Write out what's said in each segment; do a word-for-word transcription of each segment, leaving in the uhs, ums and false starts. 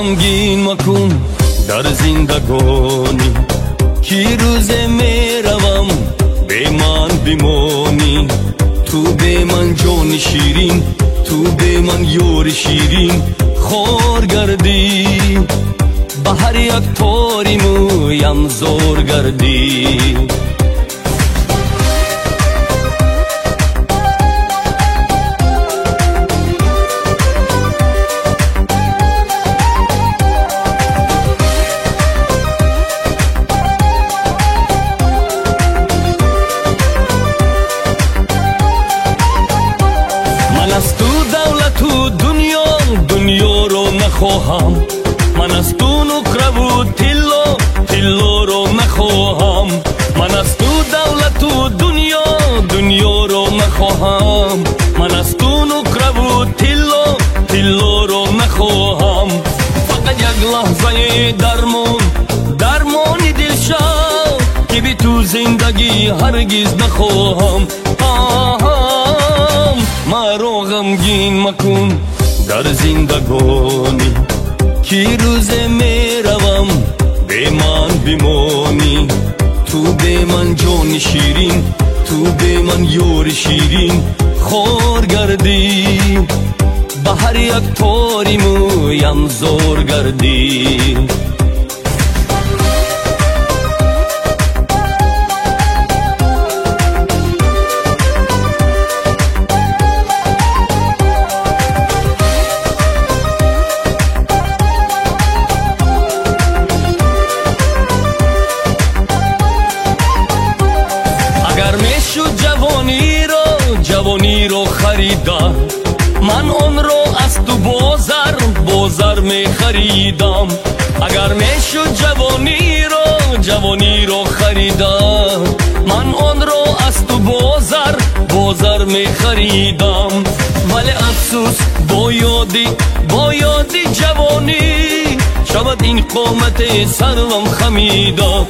غمگین مکن در زندگانی کی روزه میروم به من بمانی تو به من جان شیرین تو به من یار شیرین خور گردی به هر یک پاری مویم زور گردی من از تو دولت و دنیا دنیا رو نخواهم من از تو نقره و تلا تلا رو نخواهم من از تو دولت و دنیا دنیا رو نخواهم من از تو نقره و تلا تلا رو نخواهم فقط یک لحظه درمان درمان دل شو که بی تو زندگی هرگز نخواهم مرا غمگین مکن در زندگانی کی روزه میروم به من بمانی تو به من جان شیرین تو به من یار شیرین خور گردی به هر یک پاری مویم زور گردی جوانی رو جوانی رو خریدم من اون رو از تو بازار بازار می خریدم اگر میشد جوانی رو جوانی رو خریدم من اون رو از تو بازار بازار می خریدم ولی افسوس با یادی با یادی جوانی شود این قامت سرم خمیدم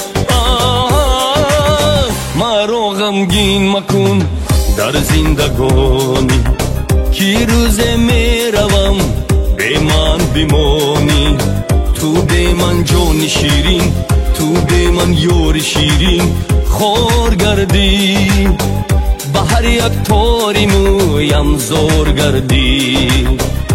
مرا غمگین مکن در زندگانی کی روزه میروم به من بمانی تو به من جان شیرین تو به من یار شیرین خور گردی به هر یک پاری مویم زور گردی